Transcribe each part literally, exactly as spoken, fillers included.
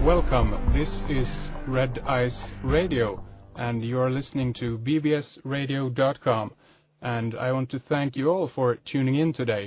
Welcome, this is Red Ice Radio, and you are listening to b b s radio dot com, and I want to thank you all for tuning in today.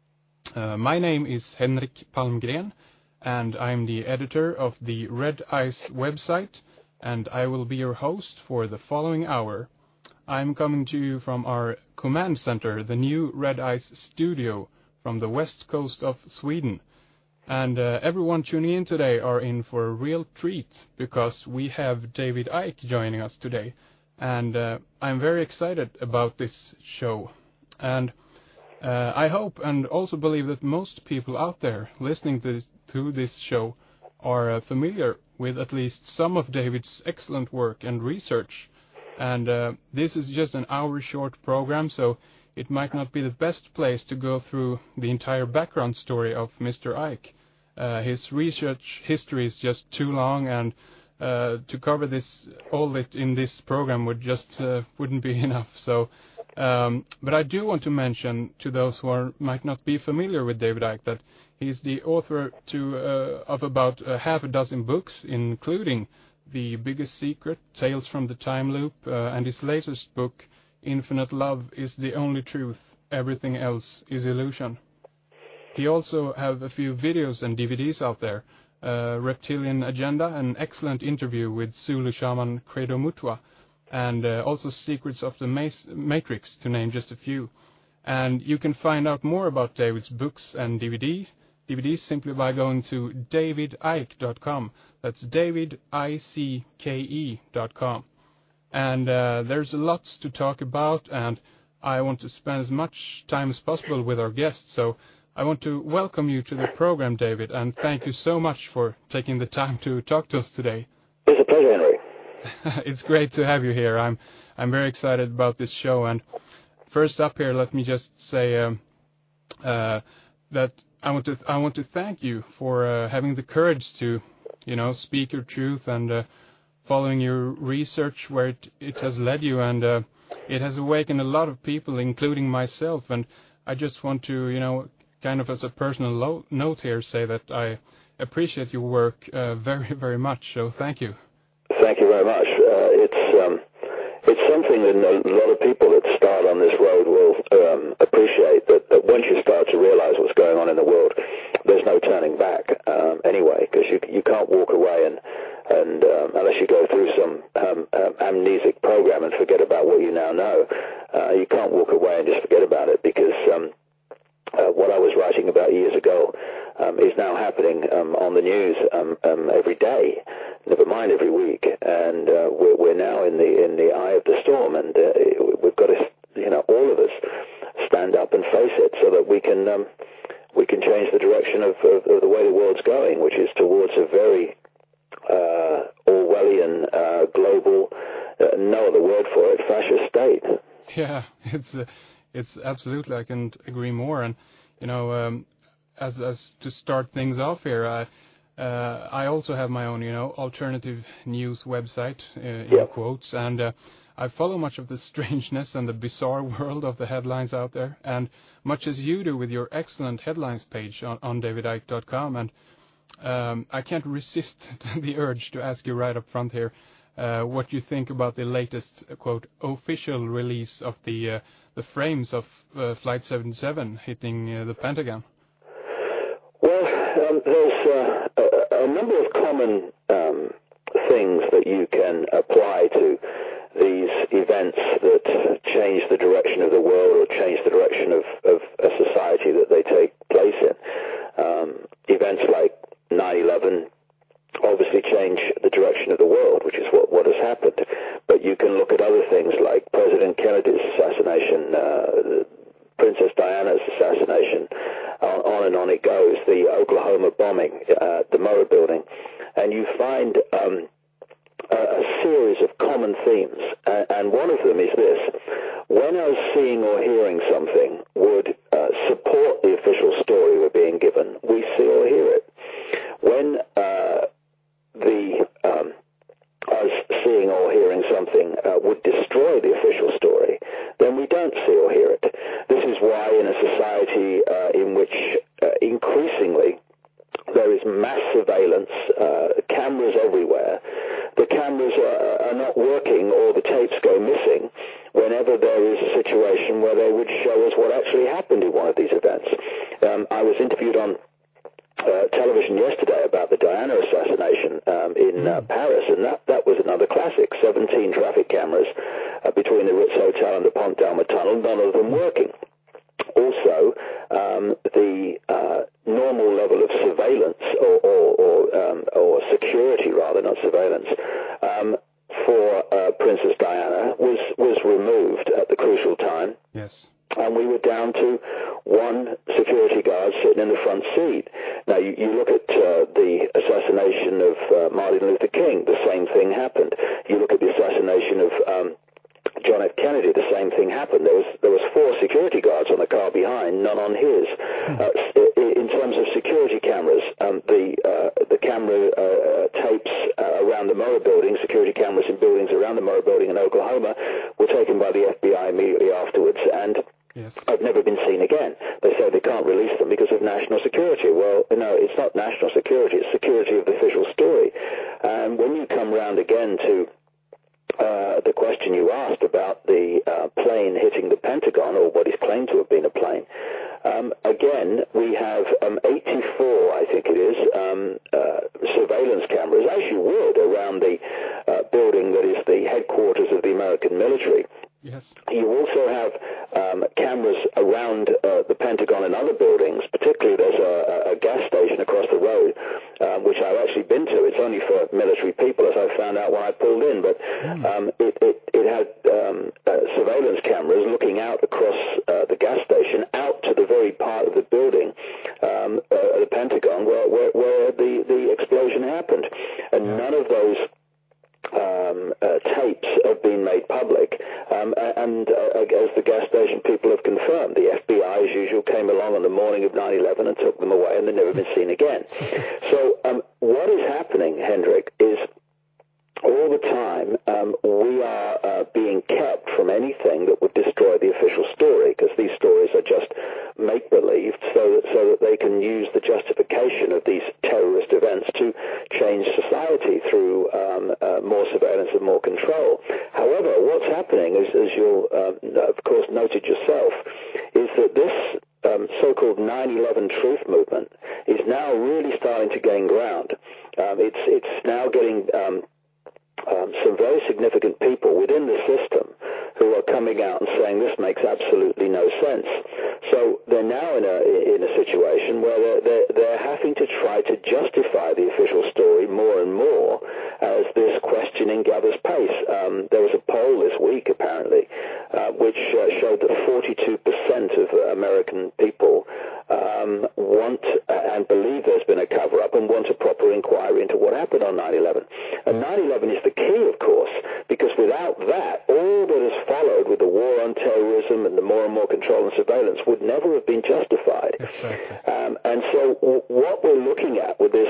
Uh, my name is Henrik Palmgren, and I'm the editor of the Red Ice website, and I will be your host for the following hour. I'm coming to you from our command center, the new Red Ice studio, from the west coast of Sweden. And uh, everyone tuning in today are in for a real treat, because we have David Icke joining us today. And uh, I'm very excited about this show. And uh, I hope and also believe that most people out there listening to this, to this show are uh, familiar with at least some of David's excellent work and research. And uh, this is just an hour-short program, so it might not be the best place to go through the entire background story of Mister Icke. Uh, his research history is just too long, and uh, to cover this all it in this program would just uh, wouldn't be enough. So, um, but I do want to mention to those who are, might not be familiar with David Icke that he's the author to uh, of about a half a dozen books, including The Biggest Secret, Tales from the Time Loop, uh, and his latest book, Infinite Love is the Only Truth, Everything Else is Illusion. He also have a few videos and D V Ds out there, uh, Reptilian Agenda, an excellent interview with Zulu shaman Credo Mutwa, and uh, also Secrets of the Matrix, to name just a few. And you can find out more about David's books and D V D, D V Ds simply by going to david icke dot com. That's David, I C K E dot com. And uh, there's lots to talk about, and I want to spend as much time as possible with our guests, so I want to welcome you to the program, David, and thank you so much for taking the time to talk to us today. It's a pleasure, Henry. It's great to have you here. I'm I'm very excited about this show. And first up here, let me just say um, uh, that I want to I want to thank you for uh, having the courage to, you know, speak your truth and uh, following your research where it, it has led you, and uh, it has awakened a lot of people, including myself. And I just want to, you know, kind of as a personal lo- note here, say that I appreciate your work uh, very, very much. So thank you. Thank you very much. Uh, it's um, it's something that a lot of people that start on this road will um, appreciate, that, that once you start to realize what's going on in the world, there's no turning back um, anyway, because you you can't walk away and and um, unless you go through some um, um, amnesic program and forget about what you now know, uh, you can't walk away and just forget about it, because um, Uh, what I was writing about years ago um, is now happening um, on the news um, um, every day, never mind every week, and uh, we're, we're now in the in the eye of the storm, and uh, we've got to, you know, all of us stand up and face it, so that we can um, we can change the direction of, of, of the way the world's going, which is towards a very uh, Orwellian, uh, global, uh, no other word for it, fascist state. Yeah, it's. Uh... It's absolutely, I can't agree more. And, you know, um, as as to start things off here, I, uh, I also have my own, you know, alternative news website, uh, in yeah. quotes, and uh, I follow much of the strangeness and the bizarre world of the headlines out there, and much as you do with your excellent headlines page on, on david icke dot com. And um, I can't resist the urge to ask you right up front here, Uh, what you think about the latest, uh, quote, official release of the uh, the frames of uh, Flight seventy-seven hitting uh, the Pentagon? Well, um, there's uh, a, a number of common um, things that you can apply to these events that change the direction of the world or change the direction of, of a society that they take place in. Um, events like nine eleven obviously change the direction of the world, which is what, what has happened. But you can look at other things like President Kennedy's assassination, uh, Princess Diana's assassination, on, on and on it goes, the Oklahoma bombing, uh, the Murrah building, and you find um, a, a series of common themes, and, and one of them is this: when us seeing or hearing something would uh, support the official story we're being given, we see or hear it. When uh, the um, us seeing or hearing something uh, would destroy the official story, then we don't see or hear it. This is why in a society uh, in which uh, increasingly there is mass surveillance, uh, camera cameras are, are not working or the tapes go missing whenever there is a situation where they would show us what actually happened in one of these events. Um, I was interviewed on Uh, television yesterday about the Diana assassination um, in uh, Paris, and that, that was another classic. seventeen traffic cameras uh, between the Ritz Hotel and the Pont d'Alma Tunnel, none of them working. Also, um, the uh, normal level of surveillance or, or, or, um, or security, rather, not surveillance, um, for uh, Princess Diana was, was removed at the crucial time. Yes. And we were down to one security guard sitting in the front seat. Now, you, you look at uh, the assassination of uh, Martin Luther King, the same thing happened. You look at the assassination of um, John F. Kennedy, the same thing happened. There was there was four security guards on the car behind, none on his. Uh, in terms of security cameras, um, the uh, the camera uh, tapes uh, around the Murrah building, security cameras in buildings around the Murrah building in Oklahoma, were taken by the F B I immediately afterwards, and yes. I've never been seen again. They say they can't release them because of national security. Well, no, it's not national security, it's security of the official story. And when you come round again to Uh, the question you asked about the uh, plane hitting the Pentagon, or what is claimed to have been a plane, um, again, we have um, eighty-four, I think it is, um, uh, surveillance cameras, as you would, around the uh, building that is the headquarters of the American military. Yes. You also have um, cameras around uh, the Pentagon and other buildings. Particularly, there's a, a gas station across the road, um, which I've actually been to. It's only for military people, as I found out when I pulled in. But um, it, it, it had um, uh, surveillance cameras looking out across uh, the gas station, out to the very part of the building, um, uh, the Pentagon, where, where, where the, the explosion happened. And Yeah. none of those Um, uh, tapes have been made public, um, and uh, as the gas station people have confirmed, the F B I, as usual, came along on the morning of nine eleven and took them away, and they've never been seen again. So um, what is happening, Hendrik, is all the time um, we are uh, being kept from anything that would destroy the official story, because these stories are just make-believe, so that, so that they can use the justification of these terrorist events to change society through um, uh, more surveillance and more control. However, what's happening, is, as you'll, um, of course, noted yourself, is that this um, so-called nine eleven truth movement is now really starting to gain ground. Um, it's, it's now getting Um, Um, some very significant people within the system who are coming out and saying this makes absolutely no sense. So they're now in a in a situation where they're, they're, they're having to try to justify the official story more and more as this questioning gathers pace. Um, there was a poll this week, apparently, uh, which uh, showed that forty-two percent of American people um, want uh, and believe there's been a cover-up and want a proper inquiry into what happened on nine eleven. And nine eleven is the key, of course, because without that, all that has followed with the war on terrorism and the more and more control and surveillance would never have been justified. Exactly. Um, and so w- what we're looking at with this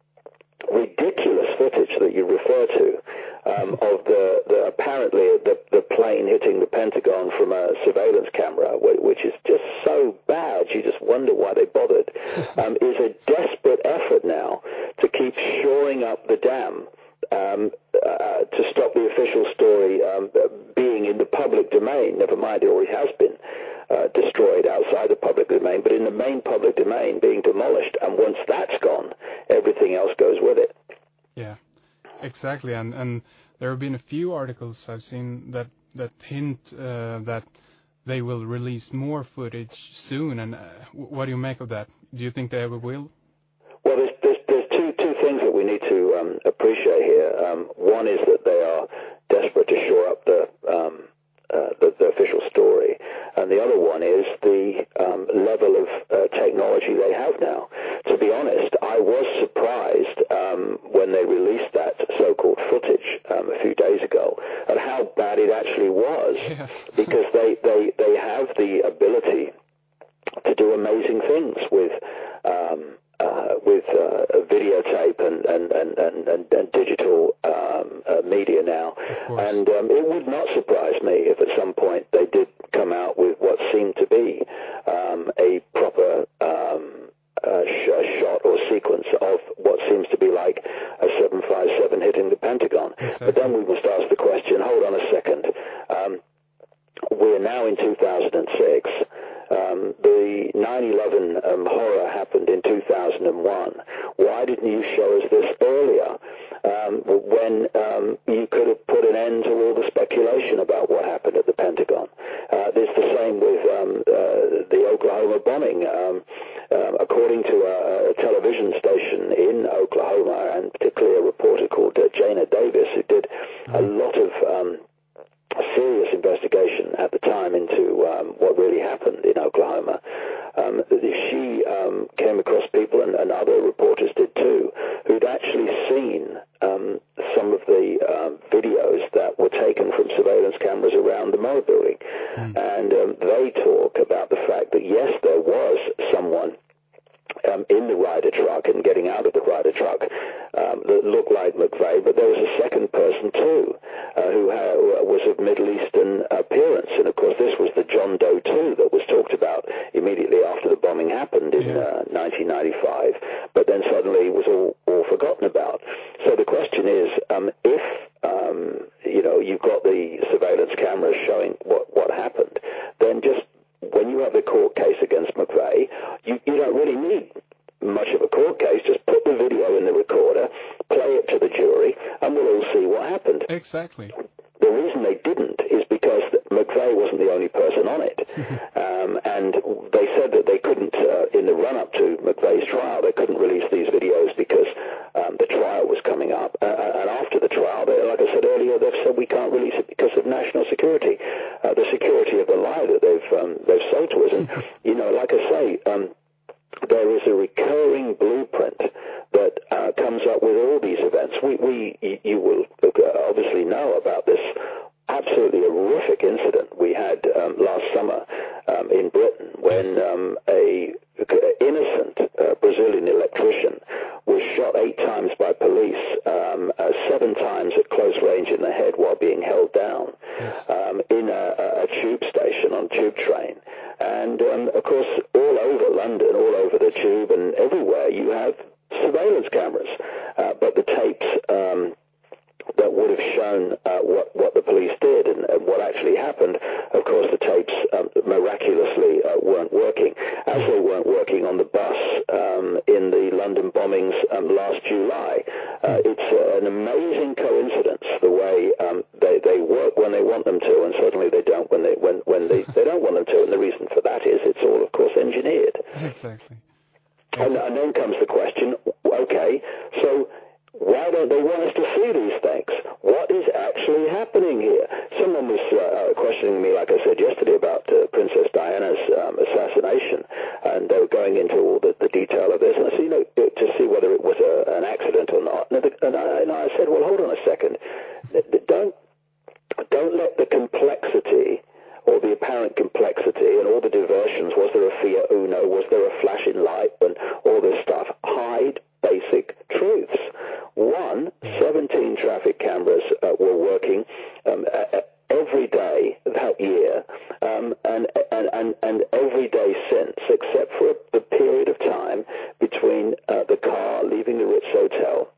ridiculous footage that you refer to um, of the, the apparently the, the plane hitting the Pentagon from a surveillance camera, which is just so bad, you just wonder why they bothered, um, is a desperate effort now to keep shoring up the dam Um, uh, to stop the official story um, being in the public domain. Never mind, it already has been uh, destroyed outside the public domain, but in the main public domain being demolished. And once that's gone, everything else goes with it. Yeah, exactly. And and there have been a few articles I've seen that that hint uh, that they will release more footage soon. And uh, what do you make of that? Do you think they ever will? Well, there's, there's, there's two, two things that we need to um, appreciate here. Um, one is that they are desperate to shore up the, um, uh, the, the official story. And the other one is the um, level of uh, technology they have now. To be honest, I was surprised um, when they released that so-called footage um, a few days ago at how bad it actually was. Yeah. Because they, they, they have the ability to do amazing things with um, uh, with uh, videotape and and, and, and, and, and digital um, uh, media now. And um, it would not surprise me if at some point they did come out with what seemed to be um, a proper um, uh, sh- shot or sequence of what seems to be like a seven fifty-seven hitting the Pentagon. Exactly. But then we must ask the question, hold on a second, um, we're now in two thousand six. Um, the nine eleven um, horror happened in two thousand one. Why didn't you show us this earlier, um, when um, you could have put an end to all the speculation about what happened at the Pentagon? Uh, it's the same with um, uh, the Oklahoma bombing. Um, um, according to a, a television station in Oklahoma, and particularly a reporter called uh, Jana Davis, who did a lot of um, a serious investigation at the time into um, what really happened in Oklahoma. Um, she um, came across people, and, and other reporters did too, who'd actually seen um, some of the um, videos that were taken from surveillance cameras around the Murrah building. Mm. And um, they talk about the fact that, yes, there was someone Um, in the Ryder truck and getting out of the Ryder truck um, that looked like McVeigh, but there was a second person too uh, who ha- was of Middle Eastern appearance, and of course this was the John Doe two that was talked about immediately after the bombing happened in yeah. uh, nineteen ninety-five, but then suddenly was all, all forgotten about. So the question is, um, if um, you know you've got the surveillance cameras showing what what happened, then just when you have the court case against McVeigh, you, you don't really need much of a court case. Just put the video in the recorder, play it to the jury, and we'll all see what happened. Exactly. The reason they didn't is because McVeigh wasn't the only person on it. um, and they said that they couldn't, uh, in the run-up to McVeigh's trial, they couldn't release these videos because um, the trial was coming up. Uh, and after the trial, they, like I said earlier, they've said we can't release it because of national security, uh, the security of the lie that they've, um, they've sold to us. And, you know, like I say, um, there is a recurring blueprint that uh, comes up with all these events. We, we you will obviously know about this absolutely horrific incident we had um, last summer um, in Britain when um, a innocent uh, Brazilian electrician was shot eight times by police, um, uh, seven times at close range in the head while being held down um, in a, a tube station on a tube train. And, um, of course, all over London, all over the tube and everywhere, you have surveillance cameras. Uh, but the tapes um, that would have shown uh, what, what the police did and, and what actually happened, of course, the tapes um, miraculously uh, weren't working, as they weren't working on the bus um, in the London bombings um, last July. Uh, it's uh, an amazing coincidence the way um, they, they work when they want them to, and certainly they don't when they when, when they, they don't want them to. And the reason for that is it's all, of course, engineered. Exactly. And, and then comes the question, okay, so why don't they want us to see these things? What is actually happening here? Someone was uh, questioning me, like I said yesterday, about uh, Princess Diana's um, assassination, and they were going into all the, the detail of this, and I said, you know, to see whether it was a, an accident or not. And, and, I, and I said, well, hold on a second. Don't, don't let the complexity or the apparent complexity and all the diversions, was there a Fiat Uno, was there a flashing light, and all this stuff, hide basic truths. One, seventeen traffic cameras uh, were working um, uh, every day that year, um, and, and, and, and every day since, except for the period of time between uh, the car leaving the Ritz Hotel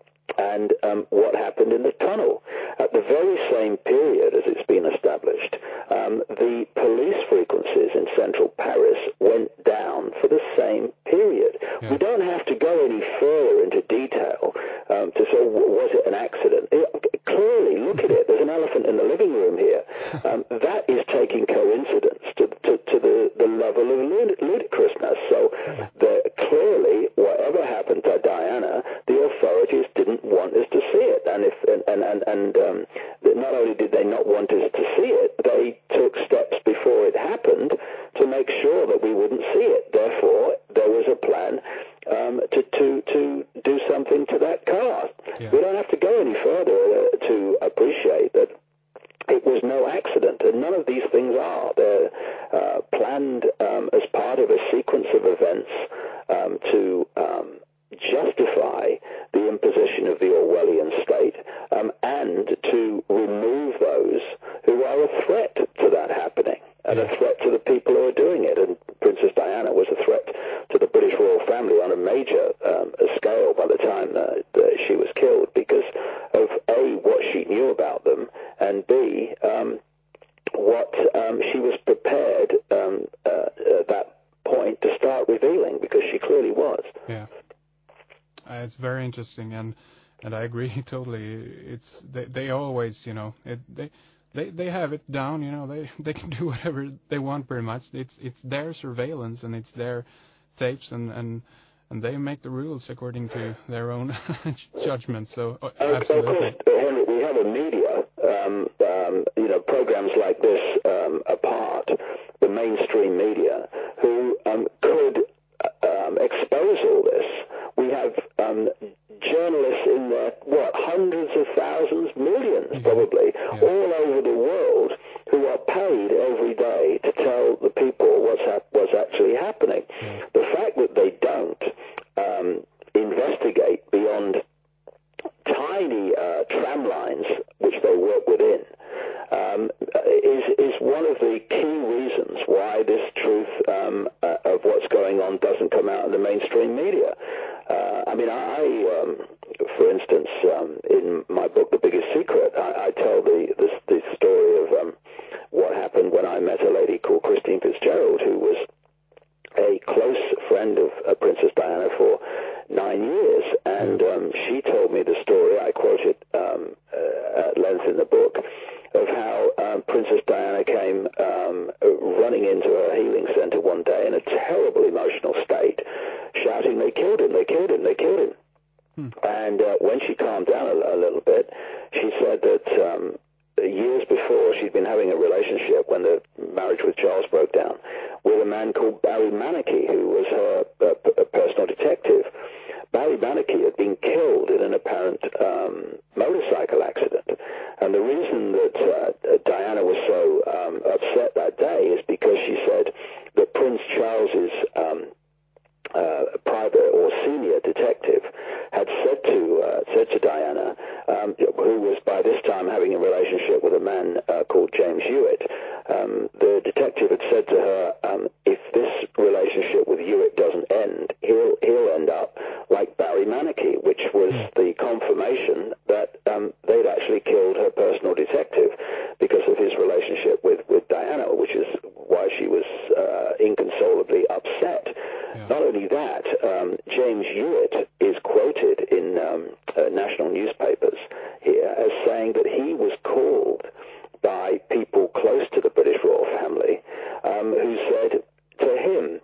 and um, what happened in the tunnel. At the very same period as it's been established, um, the police frequencies in central Paris went down for the same period. Yeah. We don't have to go any further into detail um, to say, was it an accident? It, clearly, look at it. There's an elephant in the living room here. Um, that is taking coincidence to, to, to the, the level of lud- ludicrousness. So the, clearly, whatever happened to Diana, the authorities didn't want us to see it. And if and and and, and um, not only did they not want us to see it, they took steps before it happened to make sure that we wouldn't see it. Therefore, there was a plan um, to to to do something to that car. Yeah. We don't have to go any further uh, to appreciate that it was no accident, and none of these things are. They're uh, planned um, as part of a sequence of events um, to um, justify the imposition of the Orwellian state um, and to remove those who are a threat to that happening and a threat to the people who are doing it. And Princess Diana was a threat to the British royal family on a major um, scale by the time that, that she was killed because of, A, what she knew about them, and B, um, what um, she was prepared um, uh, at that point to start revealing, because she clearly was. Yeah, uh, it's very interesting, and and I agree totally. It's they, they always, you know, it, they they they have it down. You know, they they can do whatever they want pretty much. It's it's their surveillance and it's their tapes, and and. And they make the rules according to their own judgment. So, uh, absolutely. Of course, Henry, we have a media, um, um, you know, programs like this um, apart, the mainstream media, who um, could um, expose all this. We have um, journalists in there, what, hundreds of thousands, millions yeah. probably, yeah. all over the world, who are paid every day to tell the people what's, hap- what's actually happening. Yeah. The fact that they don't um, investigate beyond tiny uh, tram lines which they work within um, is, is one of the key reasons why this truth um, uh, of what's going on doesn't come out in the mainstream media. Uh, I mean, I, um, for instance, um, in my book, The Biggest Secret, I, I tell the, the, the story of um, what happened when I met a lady called Christine Fitzgerald, who was a close friend of uh, Princess Diana for nine years, and um, she told me the story, I quote it um, uh, at length in the book, of how um, Princess Diana came um, running into a healing center one day in a terrible emotional state, shouting, "They killed him, they killed him, they killed him." Hmm. And uh, when she calmed down a, a little bit, she said that um, years before she'd been having a relationship, when the marriage with Charles broke down, with a man called Barry Manicky, who was her uh, p- personal detective. Barry Manicky had been killed in an apparent um, motorcycle accident. And the reason that uh, Diana was so um, upset that day is because she said that Prince Charles's um, uh, private or senior detective had said to uh, said to Diana, um, who was by this time having a relationship with a man uh, called James Hewitt. Um, the detective had said to her, um, if this relationship with Hewitt doesn't end, he'll he'll end up like Barry Manicky, which was the confirmation that um, they'd actually killed her personal detective because of his relationship with, with Diana, which is why she was uh, inconsolably upset. Yeah. Not only that, um, James Hewitt is quoted in um, uh, national newspapers here as saying that he was called by people close to the British royal family um, who said to him,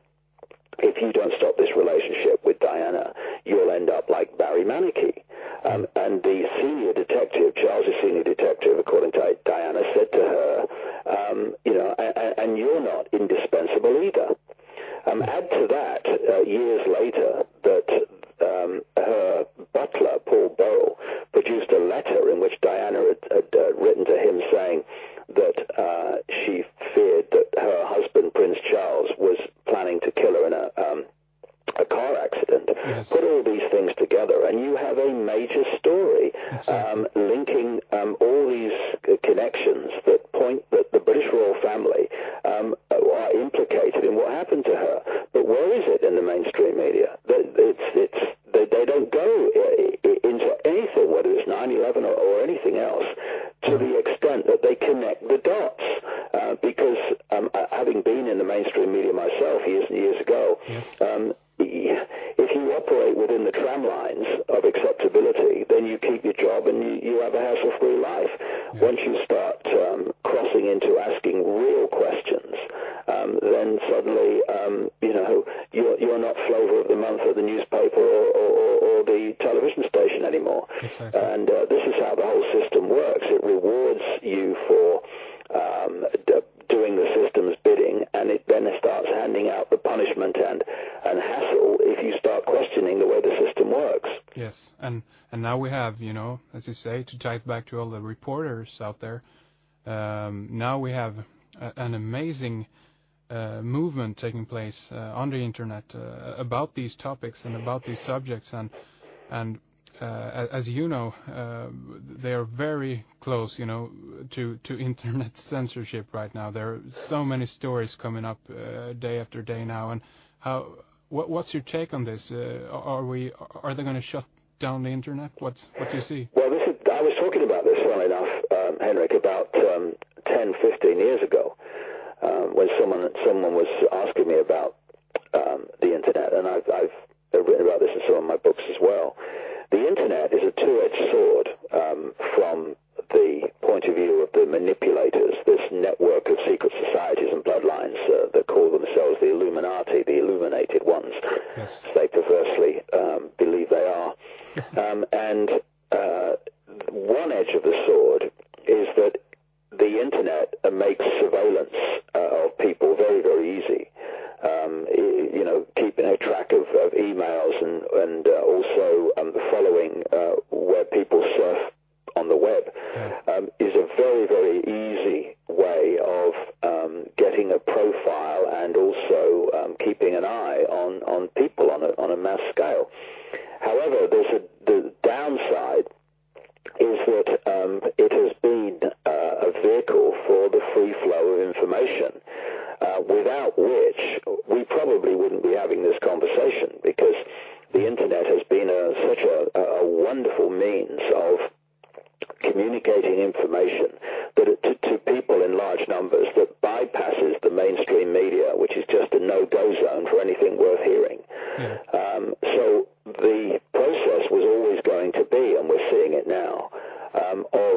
if you don't stop this relationship with Diana, you'll end up like Barry Manicky. Um, and the senior detective, Charles's senior detective, according to Diana, said to her, um, you know, and, and you're not indispensable either. Um, add to that, uh, years later, that um, her butler, Paul Burrell, produced a letter in which Diana had, had uh, written to him saying that uh, she feared that her husband, Prince Charles, was planning to kill her in a, um, a car accident. Yes. Put all these things together, and you have a major story um, linking um, all these uh, connections that point that the British royal family um, are implicated in what happened to her. But where is it in the mainstream media? It's, it's, they, they don't go into anything, whether it's nine eleven or, or anything else, to the extent that they connect the dots. Uh, because um, having been in the mainstream media myself years and years ago, yes. um, if you operate within the tram lines of acceptability, then you keep your job and you, you have a hassle-free life. Yeah. Once you start um, crossing into asking real questions, um, then suddenly, um, you know, you're, you're not flavor of the month at the newspaper or, or, or the television station anymore. Exactly. And uh, this is how the whole system works. It rewards you for um, d- doing the system's bidding, and it then starts handing out the punishment and, and hassle if you start questioning the way the system works. Yes, and, and now we have, you know, as you say, to tie it back to all the reporters out there, um, now we have a, an amazing uh, movement taking place uh, on the internet uh, about these topics and about these subjects, and and Uh, as you know, uh, they are very close, you know, to, to internet censorship right now. There are so many stories coming up uh, day after day now. And how? What, what's your take on this? Uh, are we? Are they going to shut down the internet? What's what do you see? Well, this is, I was talking about this, funnily enough, um, Henrik, about um, ten, fifteen years ago, um, when someone someone was asking me about um, the internet, and I've, I've written about this in some of my books as well. The internet is a two-edged sword um, from the point of view of the manipulators, this network of secret societies and bloodlines uh, that call themselves the Illuminati, the illuminated ones, yes. as they perversely um, believe they are. um, and uh, one edge of the sword is that the internet uh, makes surveillance uh, of people very, very easy. Um, you know, keeping a track of, of emails and, and uh, also um, following uh, where people surf on the web um, is a very, very easy way of um, getting a profile and also um, keeping an eye on, on people on a, on a mass scale. However, there's a, the downside is that um, it has been uh, a vehicle for the free flow of information, uh, without which we probably wouldn't be having this conversation, because the internet has been a, such a, a wonderful means of communicating information that it, to, to people in large numbers that bypasses the mainstream media, which is just a no-go zone for anything worth hearing. Yeah. Um, so the process was always going to be, and we're seeing it now, um, of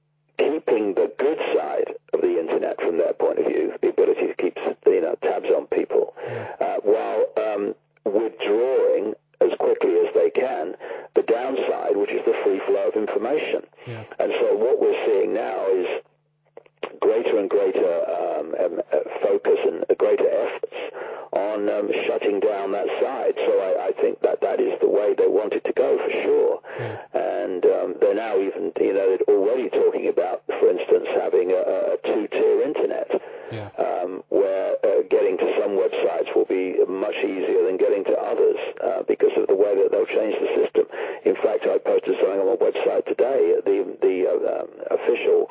keeping the good side of the internet from their point of view, the ability to keep you know, tabs on people, Yeah. uh, while um, withdrawing as quickly as they can the downside, which is the free flow of information. Yeah. And so what we're seeing now is greater and greater um, um, uh, focus and uh, greater efforts on um, shutting down that side. So I, I think that that is the way they want it to go, for sure. Yeah. And um, they're now even, you know, they're already talking about, for instance, having a, a two-tier internet, Yeah. um, where uh, getting to some websites will be much easier than getting to others uh, because of the way that they'll change the system. In fact, I posted something on my website today. The, the uh, um, official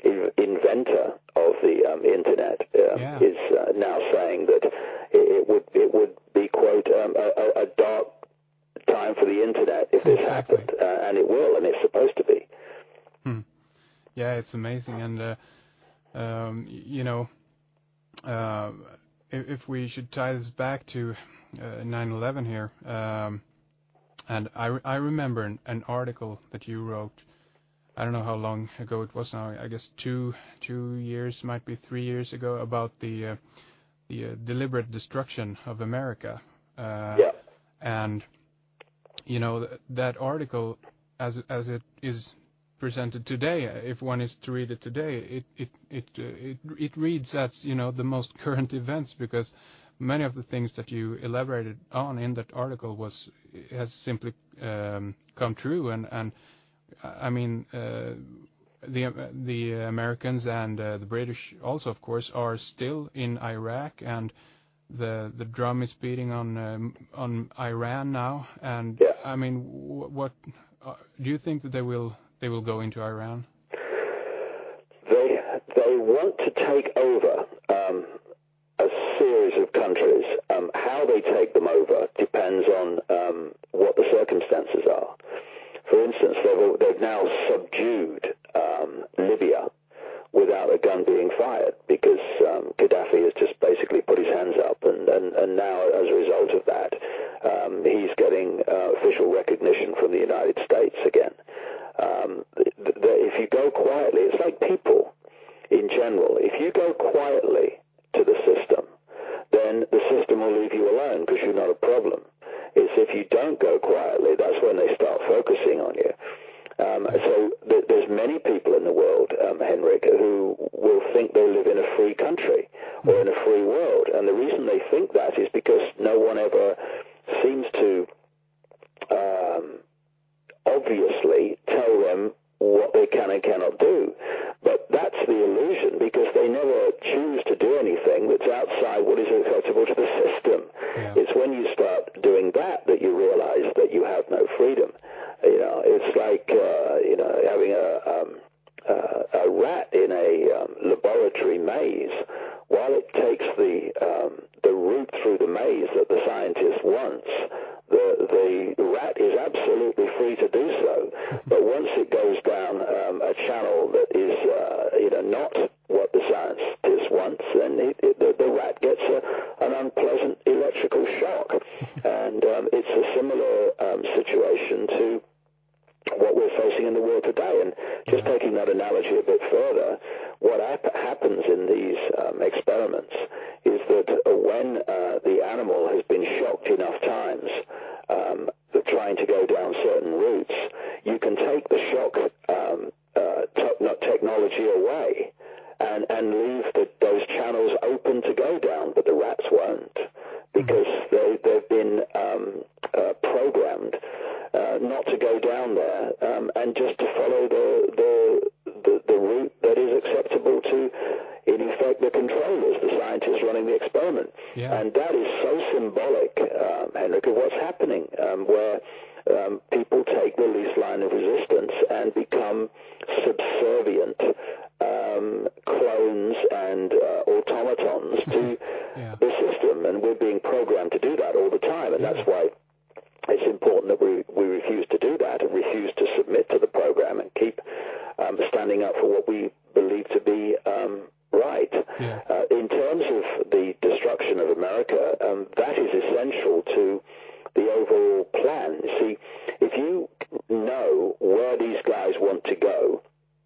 inventor of the um, internet um, Yeah. is uh, now saying that it, it would it would be, quote, um, a, a dark time for the internet if this Exactly. happened, uh, and it will, and it's supposed to be. Hmm. Yeah, it's amazing, and uh, um, you know, uh, if, if we should tie this back to uh, nine eleven here, um, and I, re- I remember an, an article that you wrote. I don't know how long ago it was now. I guess two two years, might be three years ago, about the uh, the uh, deliberate destruction of America. Uh, Yeah. And you know th- that article, as as it is presented today, if one is to read it today, it it it uh, it, it reads as you know the most current events, because many of the things that you elaborated on in that article was has simply um, come true, and and I mean uh, the the Americans and uh, the British also, of course, are still in Iraq, and the the drum is beating on um, on Iran now. And Yeah. I mean, wh- what uh, do you think that they will they will go into Iran? They they want to take over um, a series of countries. Um, how they take them over depends on um, what the circumstances are. For instance, they've, they've now subdued um, Libya without a gun being fired, because um, Gaddafi has just basically put his hands up, and, and, and now as a result of that, um, he's getting uh, official recognition from the United States again. Um, the, the, if you go quietly, it's like people in general. If you go quietly to the system, then the system will leave you alone because you're not a problem. It's if you don't go quietly, that's when they start focusing on you. Um, so th- there's many people in the world, um, Henrik, who will think they live in a free country or in a free world. And the reason they think that is because no one ever seems to um, obviously tell them what they can and cannot do. But that's the illusion, because they never choose to do anything that's outside what is acceptable to the system. Yeah. It's when you start doing that that you realize that you have no freedom. You know, it's like, uh, you know, having a, um, uh, a rat in a um, laboratory maze. While it takes the um, the route through the maze that the scientist wants, the, the rat is absolutely free to that is, uh, you know, not what the scientists want, then it, it, the, the rat gets a, an unpleasant electrical shock. And um, it's a similar um, situation to what we're facing in the world today. And just taking that analogy a bit further, what hap- happens in these um, experiments is that uh, when uh, the animal has been shocked enough times um, trying to go down certain routes, you can take the shock um, uh, te- technology away and, and leave the, those channels open to go down, but the rats won't, because they, they've been um, uh, programmed uh, not to go down there um, and just to follow the, the, the, the route that is acceptable to, in effect, the controllers, the scientists running the experiment. Yeah. And that is so symbolic, um, Henrik, of what's happening, um, where um, people take the least line of resistance and become subservient um, clones and uh, automatons to yeah. the system. And we're being programmed to do that all the time. And yeah. that's why it's important that we, we refuse to do that and refuse to submit to the program and keep um, standing up for what we believe to be um, right. Yeah. Uh, in terms of the destruction of America, um, that is essential to the overall plan. See, if you know where these guys want to go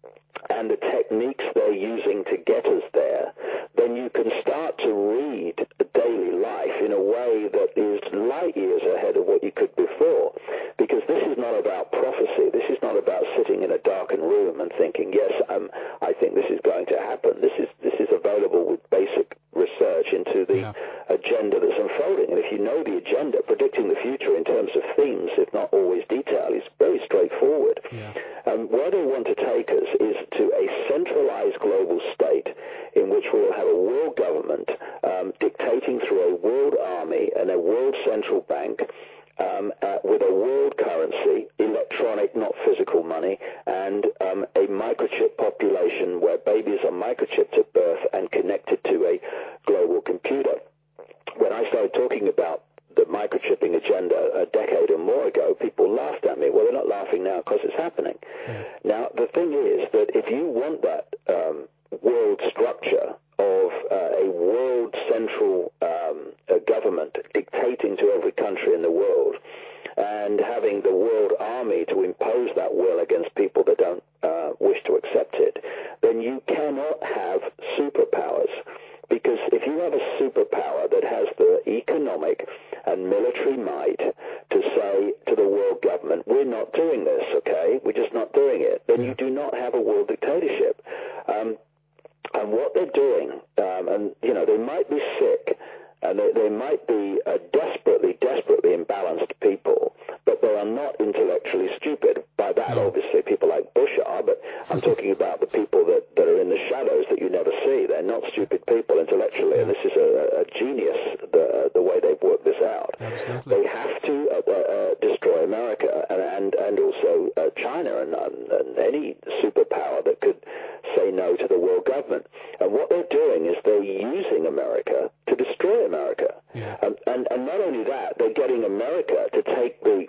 and the techniques they're using to get us there, then you can start to read daily life in a way that is light years ahead of what you could before. Because this is not about prophecy. This is not about sitting in a darkened room and thinking, yes, um, I think this is going to happen. This is this is available with basic research into the yeah. agenda that's unfolding. And if you know the agenda, predicting the future in terms of themes, if not always detail, is very straightforward. Yeah. Um, where they want to take us is to a centralized global state in which we will have a world government um, dictating through a world army and a world central bank um, uh, with a world currency, electronic, not physical money, and um, a microchip population where babies are microchipped at birth and connected to a global computer. When I started talking about the microchipping agenda a decade or more ago, people laughed at me. Well, they're not laughing now because it's happening. Yeah. Now, the thing is that if you want that um, world structure of uh, a world central um, uh, government dictating to every country in the world and having the world army to impose that will against people that don't uh, wish to accept it, then you cannot have superpowers. Because if you have a superpower that has the economic and military might to say to the world government, we're not doing this, okay? We're just not doing it, then you do not have a world dictatorship. Um, and what they're doing, um, and, you know, they might be sick, and they, they might be uh, desperately, desperately imbalanced people, but they are not intellectually stupid. By that, no. obviously, people like Bush are, but I'm talking about the people that, that are in the shadows that you never see. They're not stupid people intellectually, yeah. and this is a, a genius, the, the way they've worked this out. Absolutely. They have to uh, uh, destroy America and and, and also uh, China and, and, and any superpower that could say no to the world government. And what they're doing is they're using America to destroy America. Yeah. Um, and, and not only that, they're getting America to take the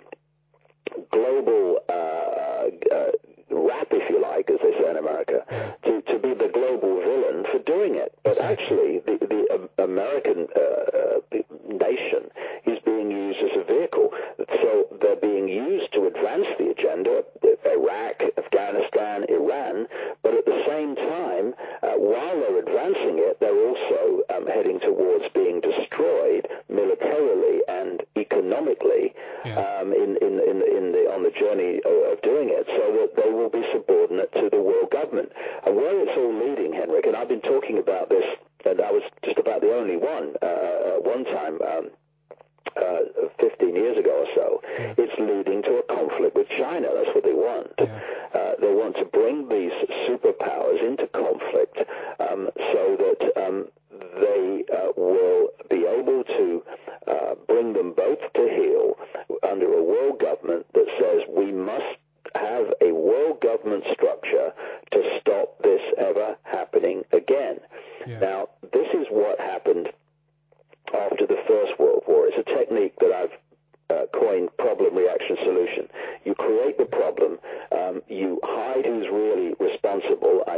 global uh, uh, rap, if you like, as they say in America, yeah. to, to be the global villain for doing it. But exactly. actually, the, the uh, American uh, nation is being used as a vehicle. So they're being used to advance the agenda, Iraq, Afghanistan, Iran, but at the same time, uh, while they're advancing it, they're also um, heading towards being destroyed militarily and economically yeah. um, in, in, in, in the, on the journey of, of doing it, so that they will be subordinate to the world government. And where it's all leading, Henrik, and I've been talking about this, and I was just about the only one uh, at one time, um, uh, fifteen years ago or so, yeah. it's leading to a conflict with China. That's what they want. Yeah. Uh, they want to bring these superpowers into conflict um, so that um, they uh, will be able to uh, bring them both to heel under a world government that says we must have a world government structure to stop this ever happening again. Yeah. Now,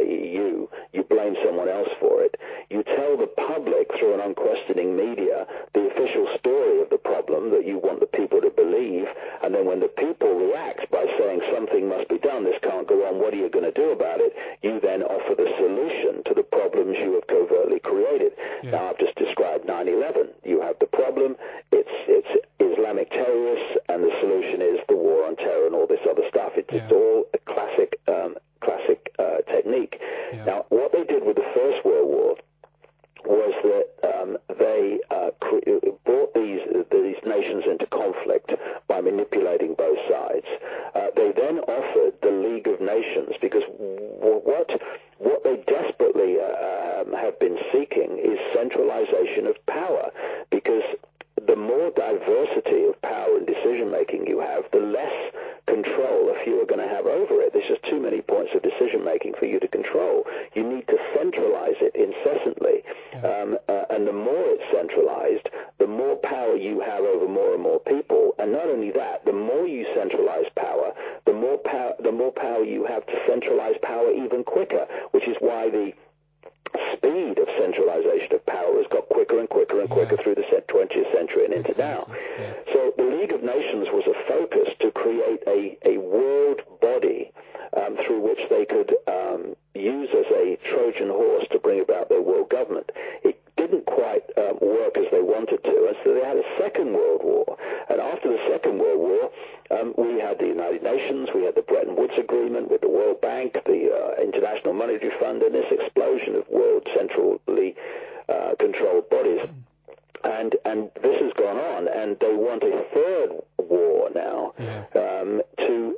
you, you blame someone else for it. You tell the public through an unquestioning media the official story of the problem that you want the people to believe, and then when the people react by saying something must be done, this can't go on, what are you going to do about it, you then offer the solution to the problems you have covertly created. Yeah. Now, I've just described nine eleven. You have the problem, it's, it's Islamic terrorists, and the solution is the war on terror and all this other stuff. It's, yeah. it's all a classic um, classic uh, technique. Yeah. Now, what they did with the First World War was that um, they uh, cre- brought these these nations into conflict by manipulating both sides. Uh, they then offered the League of Nations, because w- what what they desperately uh, um, have been seeking is centralization of power, because the more diversity of power and decision-making you have, the less control a few are going to have over it. There's just too many points of decision-making for you to control. You need to centralize it incessantly. Yeah. Um, uh, and the more it's centralized, the more power you have over more and more people. And not only that, the more you centralize power, the more power, the more power you have to centralize power even quicker, which is why the speed of centralization of power has got quicker and quicker and quicker yeah. through the twentieth century and into exactly. now. Yeah. So the League of Nations was a focus to create a, a world body um, through which they could um, use as a Trojan horse to bring about their world government. It didn't quite um, work as they wanted to, and so they had a Second World War. And after the Second World War, um, we had the United Nations, we had the Bretton Woods Agreement with the World Bank, the uh, International Monetary Fund, and this explosion of world centrally uh, controlled bodies. And and this has gone on, and they want a third war now yeah. um, to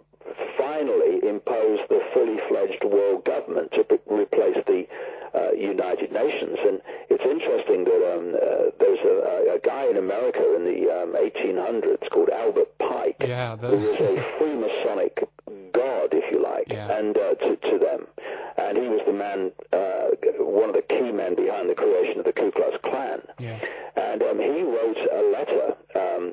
finally impose the fully fledged world government to p- replace the uh, United Nations. And it's interesting that um, uh, there's a, a guy in America in the um, eighteen hundreds called Albert Pike, yeah, who was a Freemasonic god, if you like, yeah. and uh, to, to them. And he was the man, uh, one of the key men behind the creation of the Ku Klux Klan. Yeah. And um, he wrote a letter um,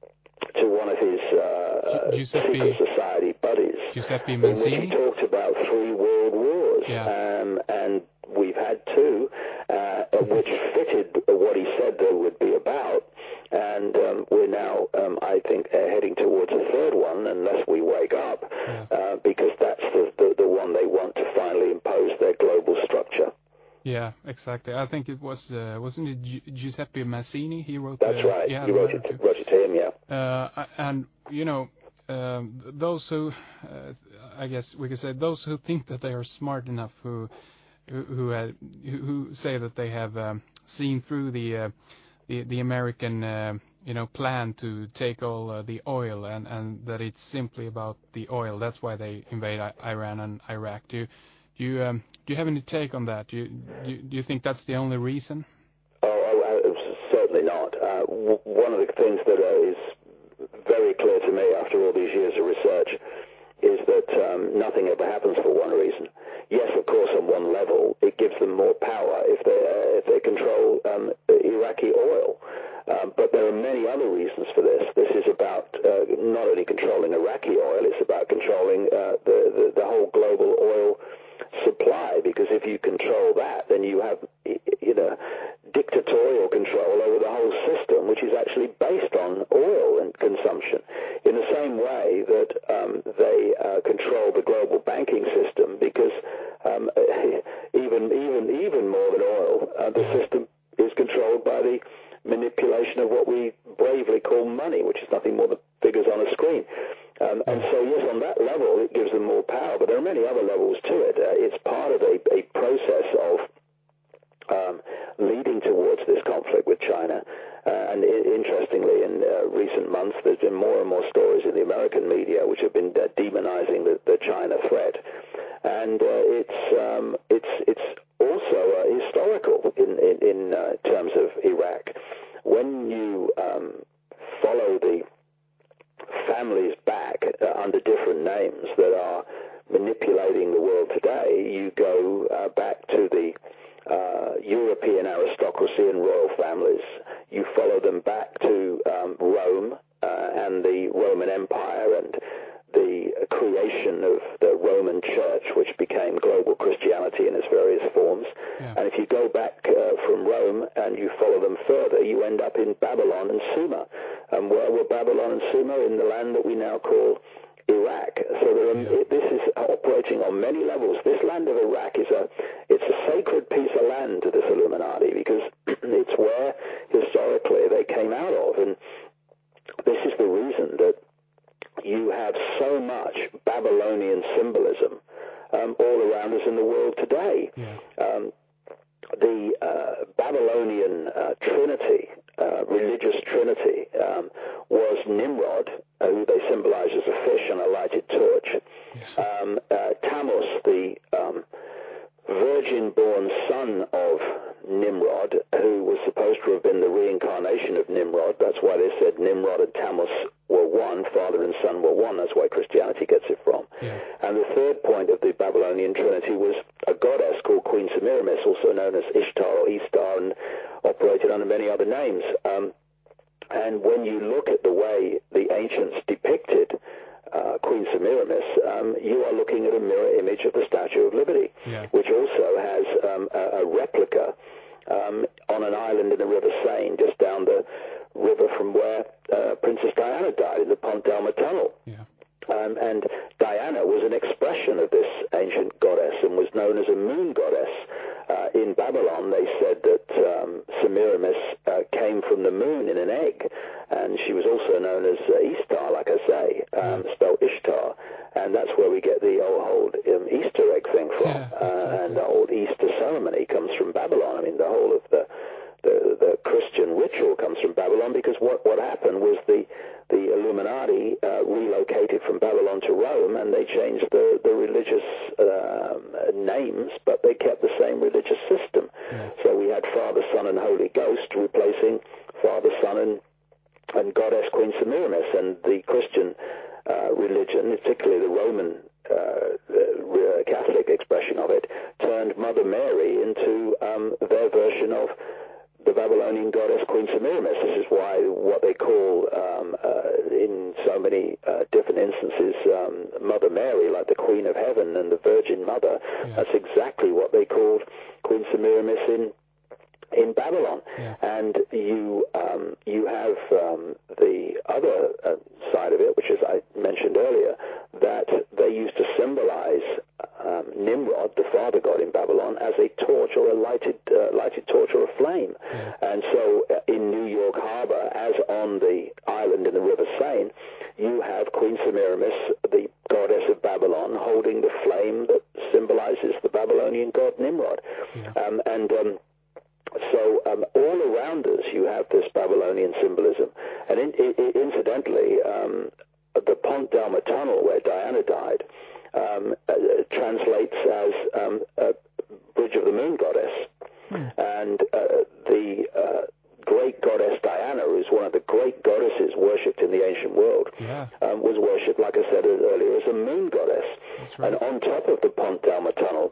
to one of his uh, Giuseppe, secret society buddies, Giuseppe Mazzini, in which he talked about three world wars, yeah. um, and we've had two, uh, which fitted what he said they would be about, and um, we're now, um, I think, uh, heading towards a third one, unless we wake up, yeah. uh, because that's the, the, the one they want to finally impose their global structure. Yeah, exactly. I think it was, uh, wasn't it Gi- Giuseppe Mazzini? He wrote That's the, right. Yeah, he wrote it, to, wrote it to him, yeah. Uh, and, you know, um, those who, uh, I guess we could say, those who think that they are smart enough, who who who, had, who say that they have um, seen through the, uh, the, the American, uh, you know, plan to take all uh, the oil, and, and that it's simply about the oil. That's why they invade I- Iran and Iraq. Do you, Do you um, do you have any take on that? Do you, do you, do you think that's the only reason? Oh, oh uh, certainly not. Uh, w- one of the things that uh, is very clear to me after all these years of research is that um, nothing ever happens for one reason. Yes, of course, on one level, it gives them more power if they uh, if they control um, Iraqi oil. Um, but there are many other reasons for this. This is about uh, not only controlling Iraqi oil; it's about controlling uh, the, the the whole global oil supply, because if you control that, then you have, you know, dictatorial control over the whole system, which is actually based on oil and consumption. In the same way that um, they uh, control the global banking system, because um, even even even more than oil, uh, the system is controlled by the manipulation of what we bravely call money, which is nothing more than figures on a screen. Um, and so, yes, on that level, it gives them more power, but there are many other levels to it. Uh, it's part of a, a process of um, leading towards this conflict with China. Uh, and I- interestingly, in uh, recent months, there's been more and more stories in the American media which have been uh, demonizing the, the China threat. And uh, it's um, it's it's also uh, historical in, in, in uh, terms of Iraq. When you um, follow the families back uh, under different names that are manipulating the world today, you go uh, back to the uh, European aristocracy and royal families. You follow them back to um, Rome uh, and the Roman Empire and the creation of the Roman Church, which became global Christianity. Babylon and Sumer in the land that we now call Iraq. So there are, Yeah. it, this is operating on many levels. This land of Iraq is a it's a sacred piece of land to this Illuminati because it's where historically they came out of, and this is the reason that you have so much Babylonian symbolism um, all around us in the world today. Yeah. Um, the uh, Babylonian uh, Trinity, uh, religious Trinity, um, was Nimrod, uh, who they symbolize as a fish and a lighted torch. Yeah. Um, uh, Tammuz, the um, virgin-born son of Nimrod, who was supposed to have been the reincarnation of Nimrod. That's why they said Nimrod and Tammuz were one, father and son were one. That's where Christianity gets it from. Yeah. And the third point of the Babylonian Trinity was a goddess called Queen Semiramis, also known as Ishtar or Istar, and operated under many other names. Um, and when you look at the way the ancients depicted Uh, Queen Semiramis, um, you are looking at a mirror image of the Statue of Liberty, Yeah. which also has um, a, a replica um, on an island in the River Seine, just down the river from where uh, Princess Diana died, in the Pont d'Alma Tunnel. Yeah. Um, and Diana was an expression of this ancient goddess and was known as a moon goddess. Uh, in Babylon, they said that um, Semiramis uh, came from the moon in an egg, and she was also known as uh, Istar, like I say, um, Yeah. spelled Ishtar, and that's where we get the old um, Easter egg thing from. Yeah, exactly. uh, and the old Easter ceremony comes from Babylon. I mean, the whole of the The, the Christian ritual comes from Babylon, because what, what happened was the, the Illuminati uh, relocated from Babylon to Rome, and they changed the, the religious um, names, but they kept the same religious system. Yeah. So we had Father, Son, and Holy Ghost replacing Father, Son, and, and Goddess Queen Semiramis, and the Christian uh, religion, particularly the Roman uh, uh, Catholic expression of it, turned Mother Mary into um, their version of the Babylonian goddess Queen Semiramis. This is why what they call, um, uh, in so many uh, different instances, um, Mother Mary, like the Queen of Heaven and the Virgin Mother, Yeah. that's exactly what they called Queen Semiramis in in Babylon. Yeah. And you um, you have um, the other uh, side of it, which, as I mentioned earlier, that they used to symbolize um, Nimrod, the father god in Babylon, as a torch or a lighted uh, lighted torch or a flame. Yeah. And so uh, in New York Harbor, as on the island in the River Seine, you have Queen Semiramis, the goddess of Babylon, holding the flame that symbolizes the Babylonian god Nimrod. Yeah. Um, and um, So um, all around us you have this Babylonian symbolism. And in, in, incidentally, um, the Pont d'Alma Tunnel, where Diana died, um, uh, translates as um, a Bridge of the Moon Goddess. Hmm. And uh, the uh, great goddess Diana, who is one of the great goddesses worshipped in the ancient world, Yeah. um, was worshipped, like I said earlier, as a moon goddess. That's right. And on top of the Pont d'Alma Tunnel,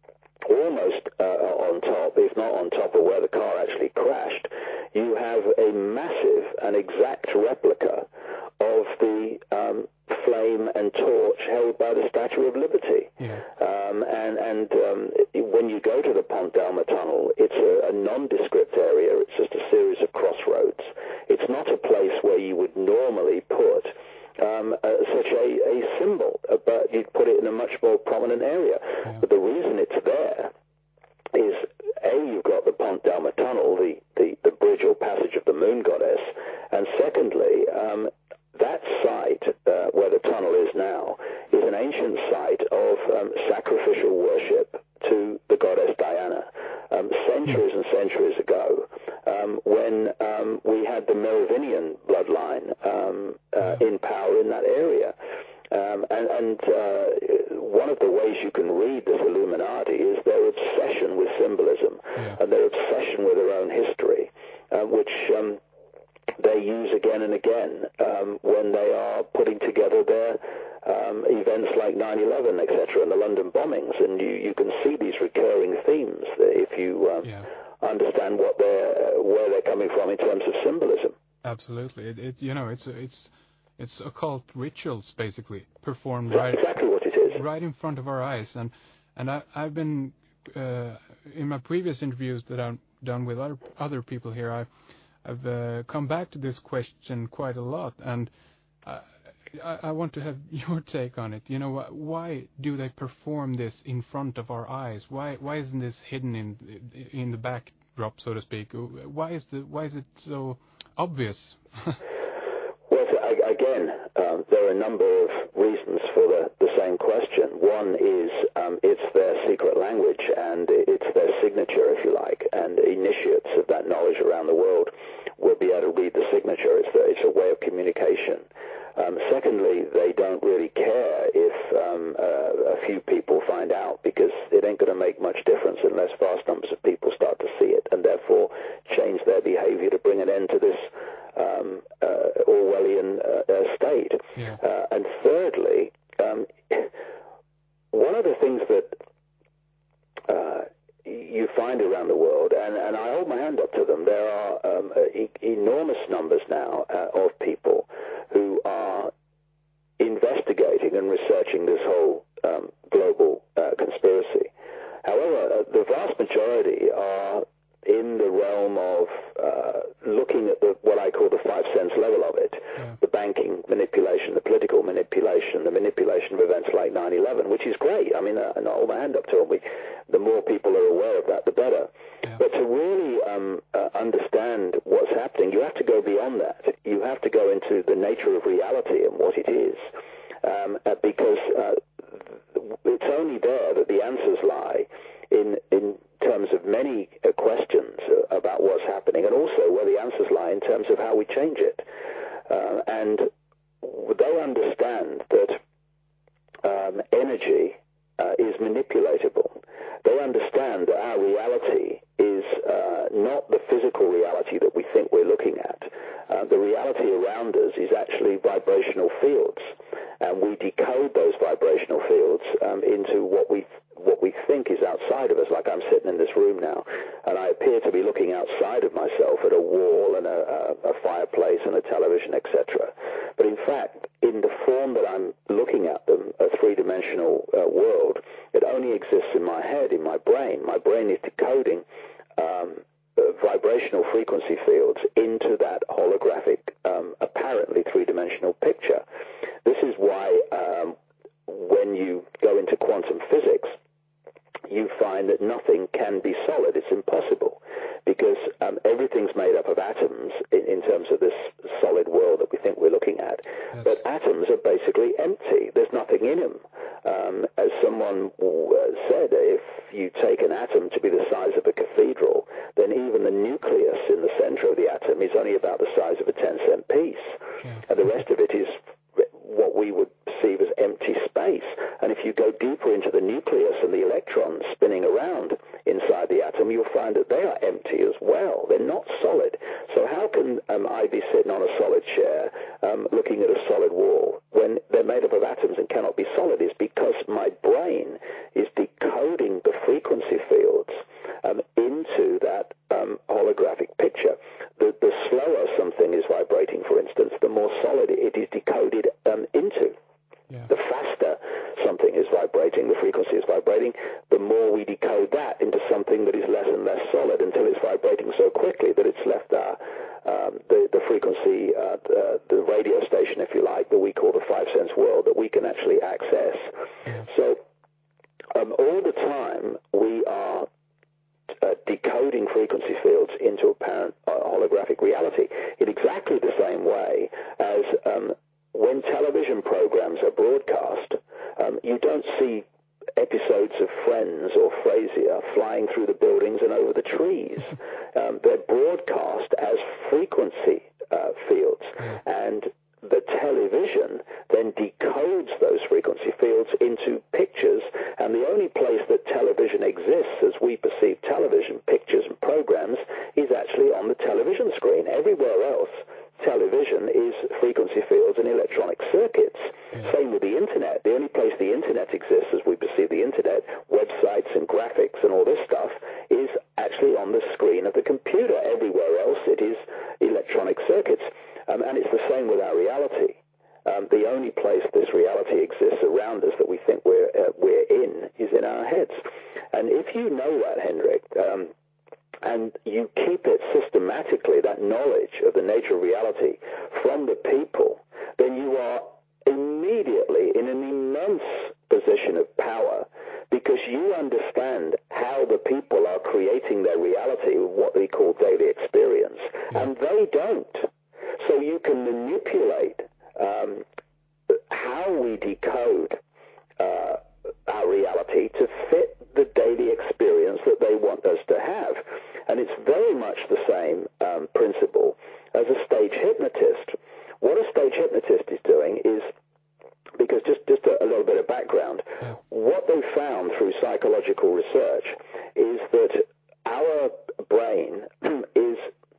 almost uh, on top, if not on top of where the car actually crashed, you have a massive and exact replica of the um, flame and torch held by the Statue of Liberty. Yeah. Um, and and um, when you go to the Pont d'Alma Tunnel, it's a, a nondescript area. It's just a series of crossroads. It's not a place where you would normally put Um, uh, such a, a symbol, uh, but you'd put it in a much more prominent area. Yeah. But the reason it's there is, A, you've got the Pont d'Alma Tunnel, the, the, the bridge or passage of the moon goddess, and secondly, um, that site uh, where the tunnel is now is an ancient site of um, sacrificial worship to the goddess Diana. Um, centuries and centuries ago, um, when um, we had the Merovingian bloodline um, uh, in power in that area. Um, and and uh, one of the ways you can read this Illuminati is their obsession with symbolism, Yeah. and their obsession with their own history, uh, which um, they use again and again um, when they are putting together their um, events like nine eleven, et cetera, and the London bombings. And you, you can see these recurring themes if you um, Yeah. understand what they're, uh, where they're coming from in terms of symbolism. Absolutely. It, it you know it's it's it's occult rituals basically performed That's right exactly what it is. right in front of our eyes. And and I, I've been uh, in my previous interviews that I've done with other other people here. I I've uh, come back to this question quite a lot, and uh, I, I want to have your take on it. You know, why do they perform this in front of our eyes? Why why isn't this hidden in in the backdrop, so to speak? Why is the why is it so obvious? Well, so, again, um, there are a number of reasons for the, the same question. One is um, it's their secret language, and it's their signature, if you like, and initiates of that knowledge around the world will be able to read the signature. It's, the, it's a way of communication. Um, secondly, they don't really care if um, uh, a few people find out, because it ain't going to make much difference unless vast numbers of people start to see it, and therefore change their behavior to bring an end to this um, uh, Orwellian uh, uh, state. Yeah. Uh, and thirdly, um, one of the things that uh, you find around the world, and, and I hold my hand up to them, there are um, e- enormous numbers now uh, of people who are investigating and researching this whole um, global uh, conspiracy. However, uh, the vast majority are in the realm of uh, looking at the, what I call the five sense level of it, yeah. the banking manipulation, the political manipulation, the manipulation of events like nine eleven, which is great. I mean, uh, and I hold my hand up to them. We, the more people are aware of that, the better. Yeah. But to really um, uh, understand what's happening, you have to go beyond that. You have to go into the nature of reality and what it is, um, uh, because uh, it's only there that the answers lie in in terms of many uh, questions uh, about what's happening, and also where the answers lie in terms of how we change it. Uh, and they understand that um, energy uh, is manipulatable. They understand that our reality is uh, not the physical reality that we think we're looking at. Uh, the reality around us is actually vibrational fields, and we decode those vibrational fields um, into what we what we think is outside of us. Like I'm sitting in this room now, and I appear to be looking outside of myself at a wall and a, a, a fireplace and a television, et cetera. But in fact, in the form that I'm looking at them, a three-dimensional uh, world, it only exists in my head, in my brain. My brain is decoding um, uh, vibrational frequency fields into that holographic, um, apparently three-dimensional picture. This is why um, when you go into quantum physics, you find that nothing can be solid. It's impossible, because um, everything's made up of atoms in, in terms of this solid world that we think we're looking at. Yes. But atoms are basically empty. There's nothing in them. Um, as someone uh, said, if you take an atom to be the size of a cathedral, then even the nucleus in the center of the atom is only about the size of a ten cent piece. Yeah. And the rest of it is what we would perceive as empty space. And if you go deeper into the nucleus and the electrons spinning around inside the atom, you'll find that they are empty as well. They're not solid. So how can um, I be sitting on a solid chair um, looking at a solid wall when they're made up of atoms and cannot be solid? It's because my brain is decoding the frequency fields um, into that um, holographic picture. The, the slower something is vibrating, for instance, the more solid it is decoded um, into. Yeah. The faster something is vibrating, the frequency is vibrating, the more we decode that into something that is less and less solid, until it's vibrating so quickly that it's left our, um, the, the frequency, uh, the, the radio station, if you like, that we call the five sense world, that we can actually access. Yeah. So um, all the time we are Uh, decoding frequency fields into apparent uh, holographic reality in exactly the same way as um, when television programs are broadcast, um, you don't see episodes of Friends or Frasier flying through the buildings and over the trees. Um, they're broadcast as frequency uh, fields, and the television then decodes those frequency fields into pictures, and the only place that television exists as we perceive television, pictures and programs, is actually on the television screen. Everywhere else, television is frequency fields and electronic circuits. Yeah. Same with the internet. The only place the internet exists as we perceive the internet, websites and graphics and all this stuff, is actually on the screen of the computer. Everywhere else it is electronic circuits. Um, and it's the same with our reality. Um, the only place this reality exists around us that we think we're uh, we're in is in our heads. And if you know that, Hendrik, um, and you keep it systematically, that knowledge of the nature of reality, from the people, then you are immediately in an immense position of power, because you understand how the people are creating their reality with what they call daily experience, yeah. and they don't. So you can manipulate um, how we decode uh, our reality to fit the daily experience that they want us to have. And it's very much the same um, principle as a stage hypnotist. What a stage hypnotist is doing is, because just, just a, a little bit of background, yeah. what they found through psychological research is that our brain is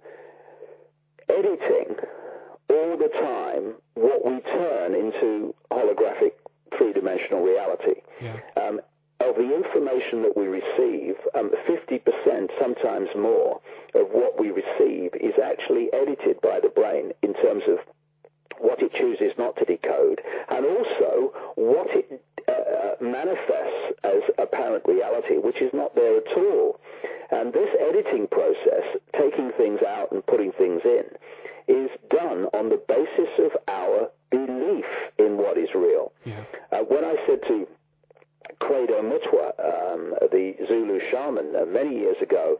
editing all the time what we turn into holographic three-dimensional reality. Yeah. Um, of the information that we receive, um, fifty percent, sometimes more, of what we receive is actually edited by the brain in terms of what it chooses not to decode, and also what it uh, manifests as apparent reality, which is not there at all. And this editing process, taking things out and putting things in, is done on the basis of our belief in what is real. Yeah. Uh, when I said to Credo Mutwa, um, the Zulu shaman, uh, many years ago,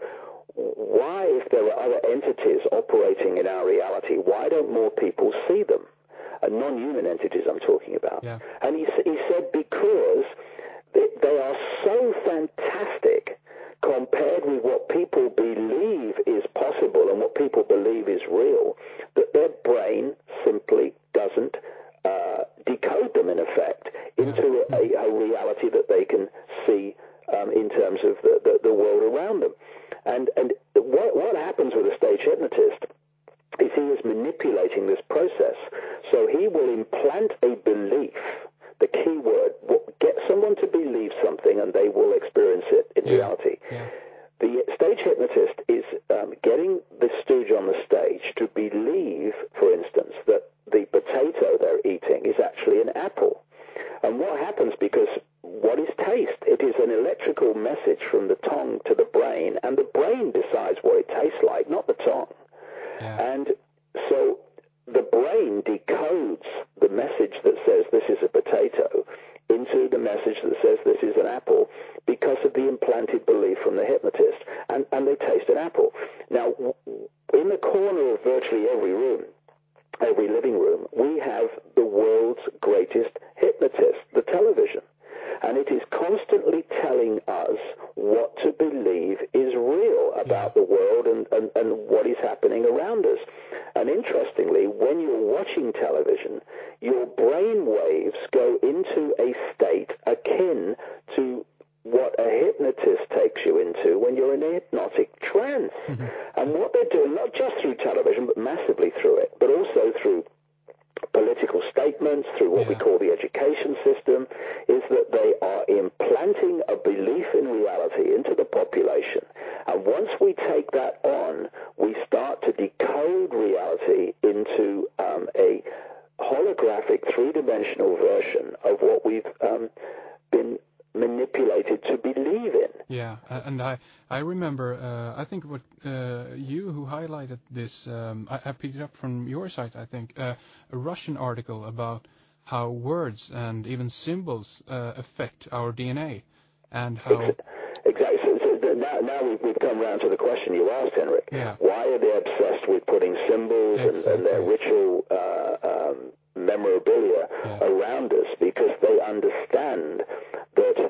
why, if there are other entities operating in our reality, why don't more people see them? Uh, non-human entities I'm talking about. Yeah. And he, he said because they, they are so fantastic compared with what people believe is possible and what people believe is real, that their brain simply doesn't uh, decode them, in effect, into yeah. a, a reality that they can see um, in terms of the, the, the world around them. And, and what, what happens with a stage hypnotist is he is manipulating this process. So he will implant a belief, the key word, get someone to believe something and they will experience it in yeah. reality. Yeah. The stage hypnotist is um, getting the stooge on the stage to believe, for instance, that the potato they're eating is actually an apple. And what happens, because what is taste? It is an electrical message from the tongue to the brain, and the brain decides what it tastes like, not the tongue. Yeah. And so the brain decodes the message that says this is a potato into the message that says this is an apple because of the implanted belief from the hypnotist, and, and they taste an apple. Now, in the corner of virtually every room, every living room, we have the world's greatest hypnotist, the television. And it is constantly telling us what to believe is real about yeah. the world and, and, and what is happening around us. And interestingly, when you're watching television, your brain waves go into a state akin to what a hypnotist takes you into when you're in a hypnotic trance. Mm-hmm. And what they're doing, not just through television, but massively through it, but also through political statements, through what yeah. we call the education system, is that they are implanting a belief in reality into the population. And once we take that on, we start to decode reality into um, a holographic three-dimensional version of what we've um, been manipulated to believe in. Yeah, and I I remember, uh, I think what uh, you who highlighted this, um, I, I picked it up from your site, I think, uh, a Russian article about how words and even symbols uh, affect our D N A, and how... Exactly. So, so now, now we've, we've come around to the question you asked, Henrik. Yeah. Why are they obsessed with putting symbols exactly. and, and their ritual uh, um, memorabilia yeah. around us? Because they understand that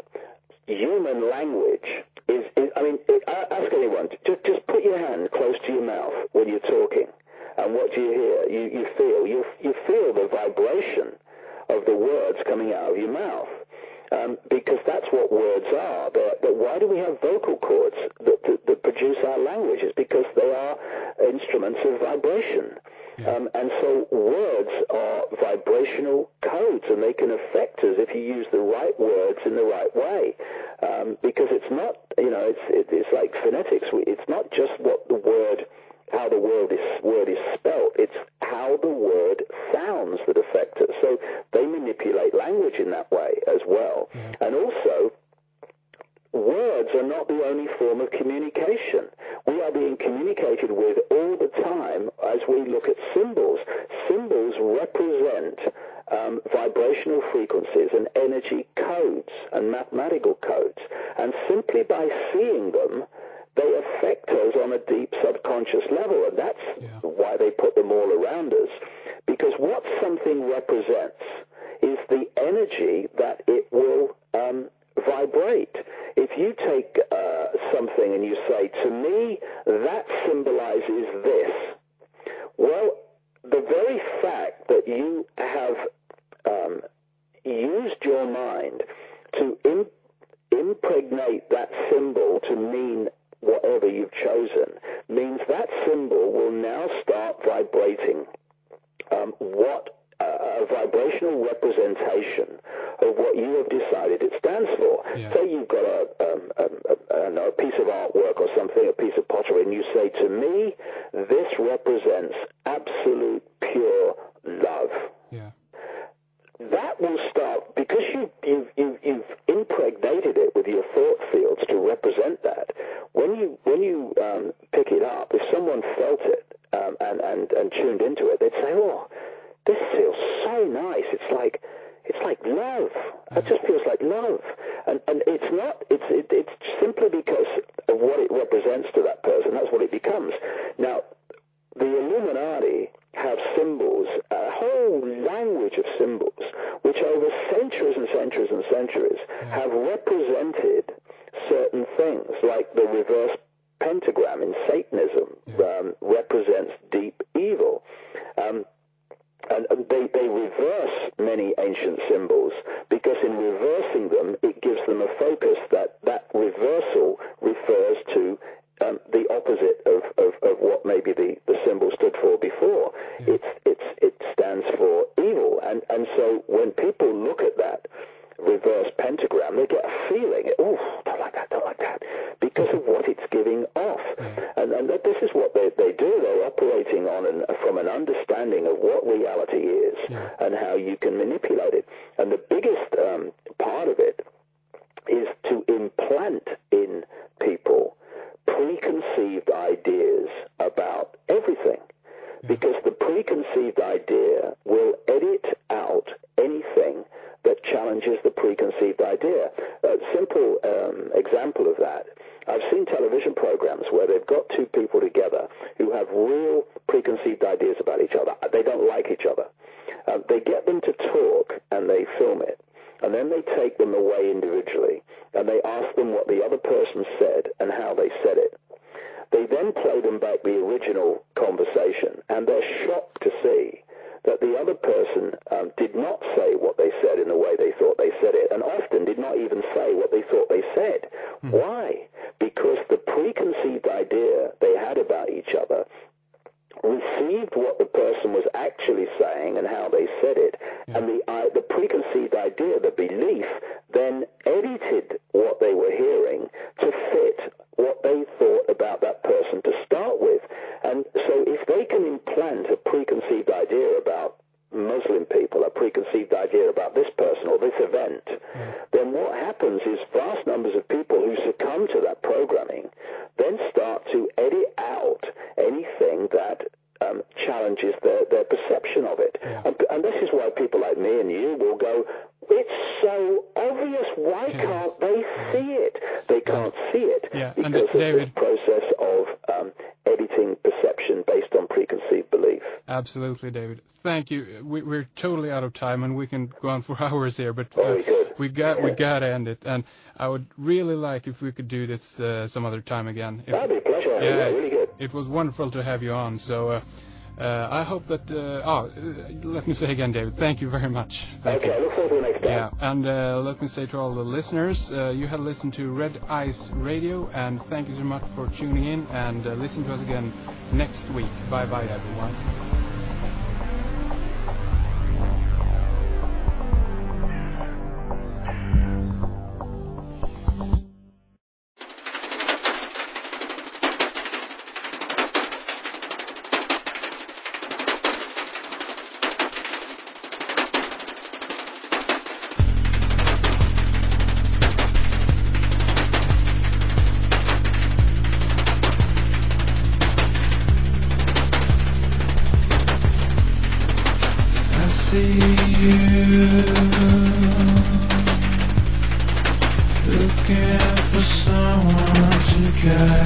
human language is, is I mean, it, ask anyone, just, just put your hand close to your mouth when you're talking, and what do you hear? You, you feel, you, you feel the vibration of the words coming out of your mouth. Um, because that's what words are. But, but why do we have vocal cords that, that, that produce our language? It's because they are instruments of vibration. Yeah. Um, and so words are vibrational codes, and they can affect us if you use the right words in the right way. Um, because it's not, you know, it's, it, it's like phonetics. It's not just what the word, how the word is, word is spelt. It's how the word sounds that affect us. So they manipulate language in that way as well. Yeah. And also, words are not the only form of communication. we are being communicated with all the time as we look at symbols. Symbols represent um, vibrational frequencies and energy codes and mathematical codes. And simply by seeing them, they affect us on a deep subconscious level. And that's yeah. why they put them all around us. Because what something represents is the energy that it will um, vibrate. If you take uh, something and you say, to me, that symbolizes this, well, the very fact that you have um, used your mind to im- impregnate that symbol to mean whatever you've chosen means that symbol will now start vibrating um, what uh, a vibrational representation of what you have decided it stands for. Yeah. Say you've got a, um, a, a, a piece of artwork or something, a piece of pottery, and you say, to me, this represents absolute pure love. Yeah. That will start, because you, you've, you've, you've impregnated it with your thought fields to represent that. When you when you um, pick it up, if someone felt it um, and, and, and tuned into it, they'd say, oh, this feels so nice. It's like it's like love. It just feels like love. And and it's not, it's it, it's simply because of what it represents to that person. That's what it becomes. Now, the Illuminati have symbols, a whole language of symbols, which over centuries and centuries and centuries have represented certain things, like the reverse pentagram in Satanism um, represents deep evil. Um, and, and they, they reverse many ancient symbols because in reversing them, it gives them a focus that that reversal refers to Um, the opposite of, of, of what maybe the, the symbol stood for before. Yeah. It's, it's, it stands for evil. And, and so when people look at that reverse pentagram, they get a feeling, oh, don't like that, don't like that, because of what it's giving off. Yeah. And, and this is what they, they do. They're operating on an, from an understanding of what reality is yeah. and how you can manipulate it. And the biggest um, part of it is to implant in people preconceived ideas about everything, because the preconceived idea will edit out anything that challenges the preconceived idea. A simple um, example of that, I've seen television programs where they've got two people together who have real preconceived ideas about each other. They don't like each other. Uh, they get them to talk and they film it. And then they take them away individually, and they ask them what the other person said and how they said it. They then play them back the original conversation, and they're shocked to see that the other person um, did not say what they said in the way they thought they said it, and often did not even say what they thought they said. Mm. Why? Because the preconceived idea they had about each other received what the person was actually saying and how they said it, yeah. and the uh, the preconceived idea, the belief, then edited what they were hearing to fit what they thought about that person to start with. And so if they can implant a preconceived idea about Muslim people, a preconceived idea about this person or this event, yeah. then what happens is vast numbers of people who succumb to that programming then start to edit out anything that um, challenges their, their perception of it. Yeah. And, and this is why people like me and you will go, it's so obvious, why yes. can't they see it? They can't yeah. see it yeah. because and, of David, this process of um, editing perception based on preconceived belief. Absolutely, David. Thank you. We, we're totally out of time, and we can go on for hours here, but uh, oh, we, we got we got to end it. And I would really like if we could do this uh, some other time again. If, That'd be a pleasure. Yeah, yeah, really good. It was wonderful to have you on. So uh, uh, I hope that. Uh, oh, let me say again, David. Thank you very much. Thank okay, you. look forward to the next time. Yeah, and uh, let me say to all the listeners, uh, you have listened to Red Ice Radio, and thank you so much for tuning in. And uh, listen to us again next week. Bye, bye, everyone.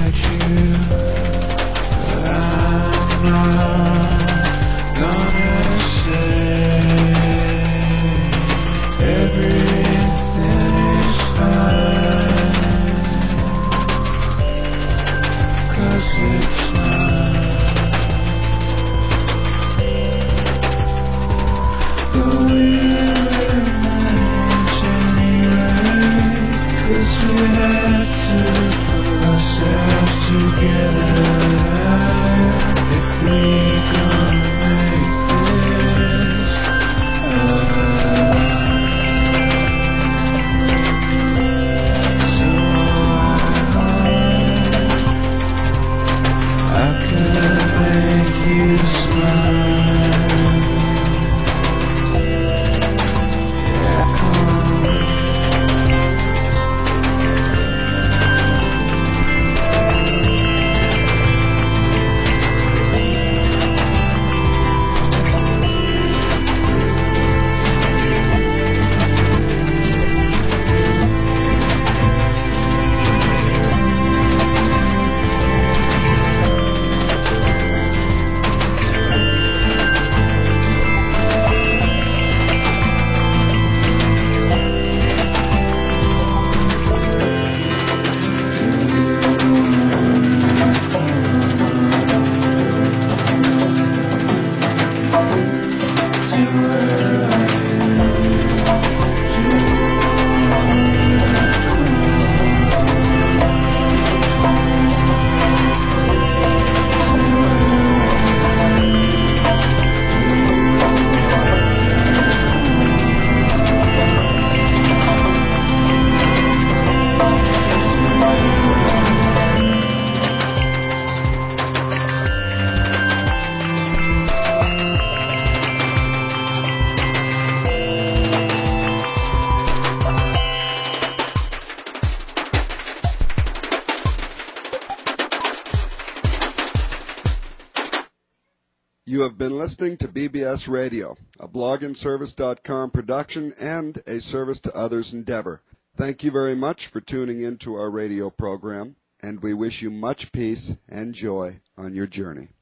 You have been listening to B B S Radio, a blog and service dot com production and a service to others endeavor. Thank you very much for tuning in to our radio program, and we wish you much peace and joy on your journey.